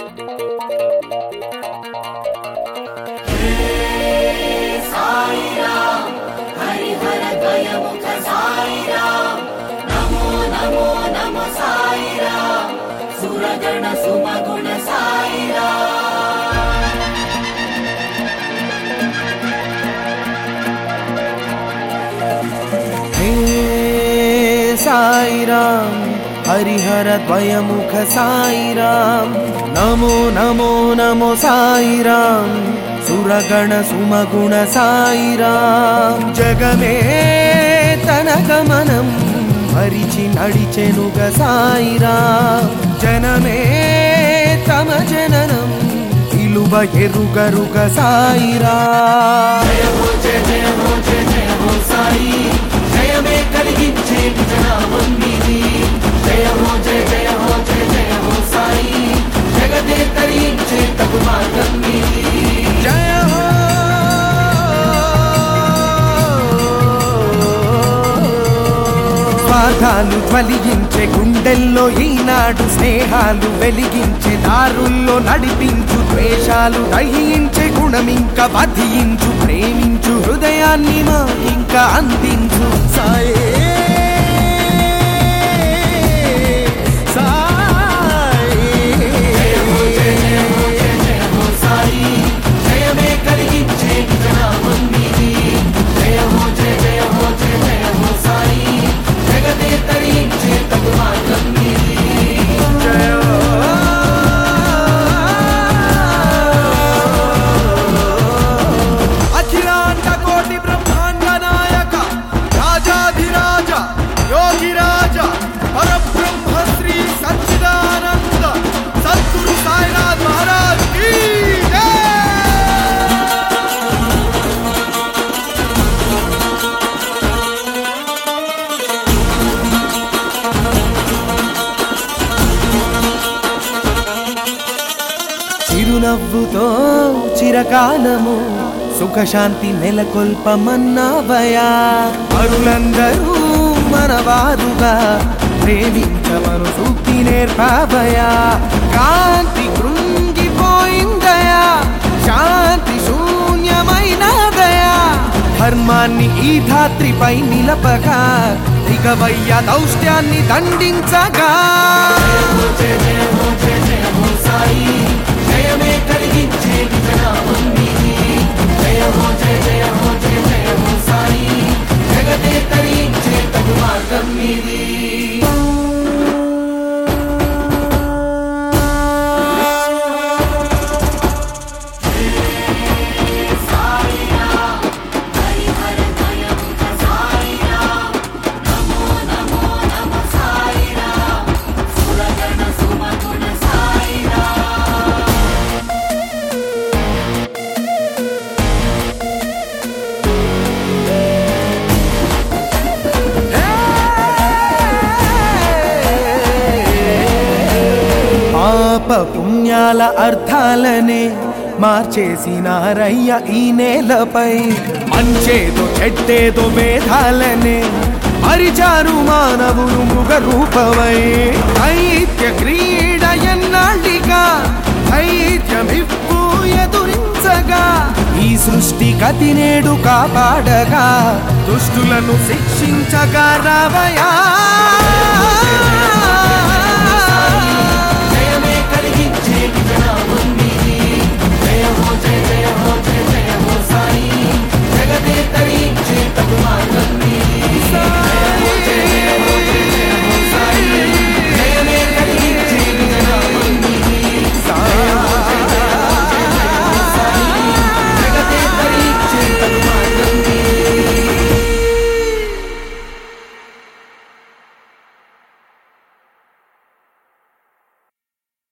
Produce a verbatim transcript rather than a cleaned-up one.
साईराम हरिहर द्वयमुख साईराम नमो नमो नमो साईराम सुरगण सुमगुण साईराम जगमे तन गमनम हरिचि नडिचेनुग साईराम जनमे तम जननम इलुव एरुगरुग साईराम जय हो जय जय हो जय जय हो साई जयमे कलिगिंचे जनामं नीदी जय हो जय जय हो जय जय हो साई जगदे तरिंचे तब मार्गं नीदी जय हो స్వార్థాలు జ్వలించే గుండెల్లో ఈనాడు స్నేహాలు వెలిగించే దారుల్లో నడిపించు ద్వేషాలు దహించే గుణమింక వధించు ప్రేమించు హృదయాన్ని మాకింక అందించు సాయే చిరునవ్వుతో చిరకాలము సుఖశాంతి నెలకొల్పమన్నావయా అరులందరూ మనవారుగా ప్రేమించమను సూక్తి నేర్పావయా కాంతి కృంగిపోయిందయా శాంతి శూన్యమైనదయా ధర్మాన్ని ఈ ధాత్రిపై నిలపగా దిగవయ్య దౌష్ట్యాన్ని దండించగా జయమే కలిగించే జనామం నీది జయ హో జయ జయ హో జయ జయ హో సాయి జగదే తరించే తగు మార్గం నీది పుణ్యాల అర్థాలనే మార్చేసినారయ్య ఈ నేలపై మంచేదో చెడ్డేదో వేదాలనే మరిచారు మానవులు మృగ రూపమై దైత్య క్రీడ ఎన్నాళ్ళిగా దైత్యమిప్పు ఎదురించగా ఈ సృష్టి గతి నేడు కాపాడగా దుష్టులను శిక్షించగా రావయా